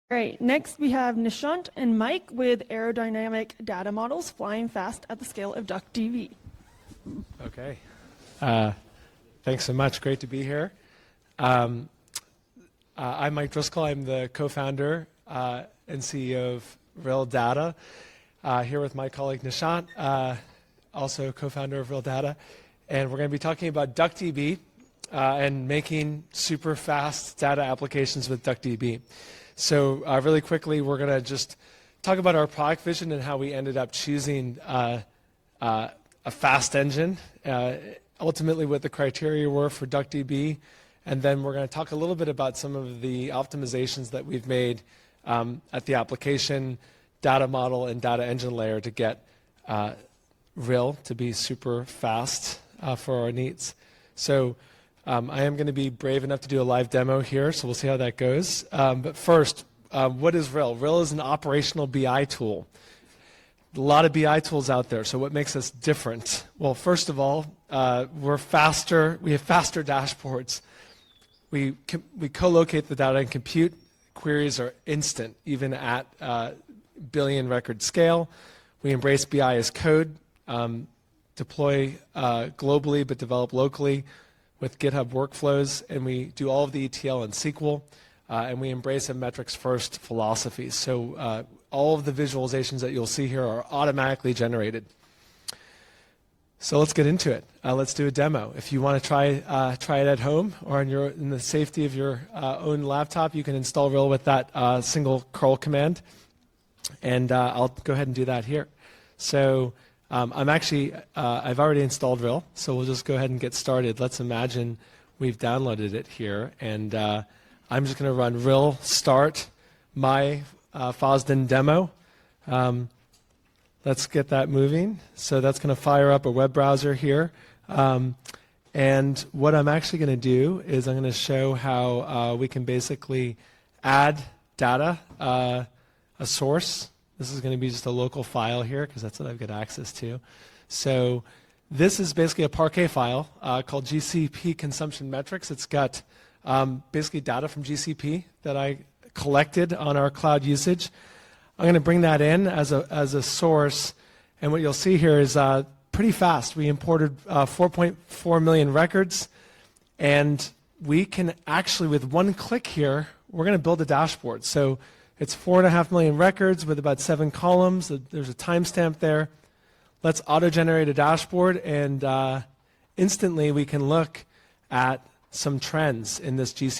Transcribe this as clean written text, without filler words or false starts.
All right, next we have Nishant and Mike with aerodynamic data models flying fast at the scale of DuckDB. Okay. Thanks so much. Great to be here. I'm Mike Driscoll. I'm the co-founder and CEO of Real Data. Here with my colleague Nishant, also co-founder of Real Data. And we're going to be talking about DuckDB and making super fast data applications with DuckDB. So really quickly, we're going to just talk about our product vision and how we ended up choosing a fast engine, ultimately what the criteria were for DuckDB. And then we're going to talk a little bit about some of the optimizations that we've made at the application, data model, and data engine layer to get Real to be super fast for our needs. So I am going to be brave enough to do a live demo here, so we'll see how that goes. But first, what is Real? Real is an operational BI tool. A lot of BI tools out there, so what makes us different? Well, first of all, we're faster. We have faster dashboards. We co-locate the data and compute. Queries are instant, even at billion record scale. We embrace BI as code, deploy globally but develop locally with GitHub workflows, and we do all of the ETL in SQL, and we embrace a metrics-first philosophy. So all of the visualizations that you'll see here are automatically generated. So let's get into it. Let's do a demo. If you want to try it at home or in the safety of your own laptop, you can install Real with that single curl command, and I'll go ahead and do that here. So I've already installed Real, so we'll just go ahead and get started. Let's imagine we've downloaded it here, and I'm just going to run Real start my Fosden demo. Let's get that moving. So that's going to fire up a web browser here. And what I'm actually going to do is I'm going to show how we can basically add data, a source. This is going to be just a local file here because that's what I've got access to. So this is basically a Parquet file called GCP Consumption Metrics. It's got basically data from GCP that I collected on our cloud usage. I'm going to bring that in as a source, and what you'll see here is pretty fast. We imported 4.4 million records, and we can actually, with one click here, we're going to build a dashboard. So it's 4.5 million records with about 7 columns. There's a timestamp there. Let's auto-generate a dashboard, and instantly we can look at some trends in this GCP.